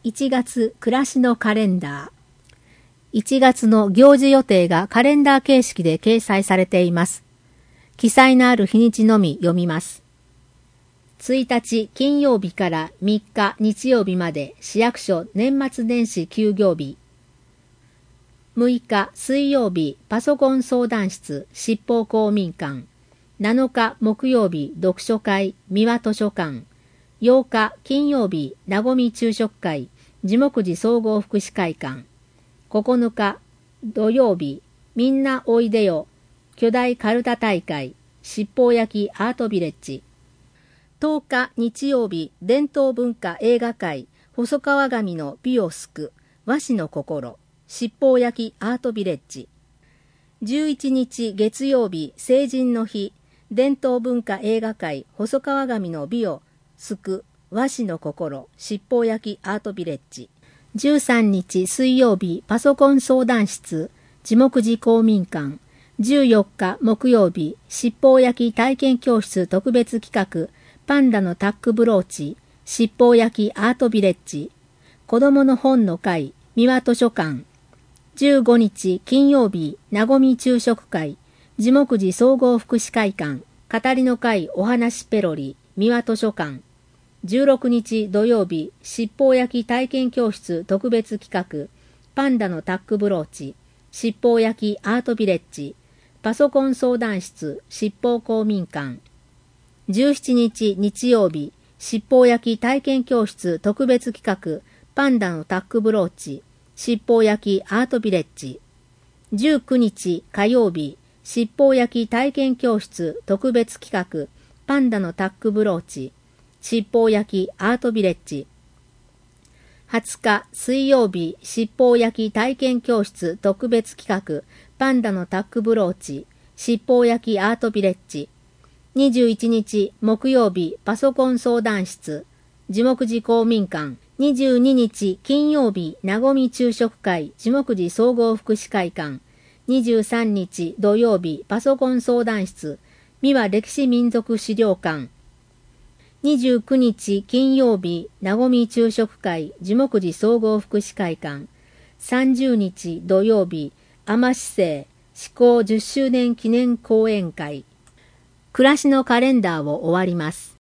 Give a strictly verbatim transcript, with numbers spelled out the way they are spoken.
いちがつ暮らしのカレンダー。いちがつの行事予定がカレンダー形式で掲載されています。記載のある日にちのみ読みます。いちにち金曜日からみっか日曜日まで市役所年末年始休業日。むいか水曜日パソコン相談室執法公民館。なのか木曜日読書会三輪図書館。ようか金曜日なごみ昼食会地木寺総合福祉会館。ここのか土曜日みんなおいでよ巨大カルタ大会七宝焼きアートビレッジ。とおか日曜日伝統文化映画会細川上の美を救和紙の心七宝焼きアートビレッジ。じゅういちにち月曜日成人の日伝統文化映画会細川上の美を救和紙の心七宝焼きアートビレッジ。じゅうさんにち水曜日パソコン相談室地木寺公民館。じゅうよっか木曜日七宝焼き体験教室特別企画パンダのタックブローチ七宝焼きアートビレッジ。子どもの本の会三輪図書館。じゅうごにち金曜日なごみ昼食会地木寺総合福祉会館語りの会お話ペロリ三輪図書館。じゅうろくにち土曜日七宝焼き体験教室特別企画パンダのタックブローチ七宝焼きアートビレッジ。パソコン相談室七宝公民館。じゅうしちにち日曜日七宝焼き体験教室特別企画パンダのタックブローチ七宝焼きアートビレッジ。じゅうくにち火曜日七宝焼き体験教室特別企画パンダのタックブローチ七宝焼きアートビレッジ。はつか水曜日七宝焼き体験教室特別企画パンダのタックブローチ七宝焼きアートビレッジ。にじゅういちにち木曜日パソコン相談室地木寺公民館。にじゅうににち金曜日なごみ昼食会地木寺総合福祉会館。にじゅうさんにち土曜日パソコン相談室三輪歴史民族資料館。にじゅうくにち金曜日なごみ昼食会地木寺総合福祉会館。さんじゅうにち土曜日海士生施行じゅっしゅうねん記念講演会。暮らしのカレンダーを終わります。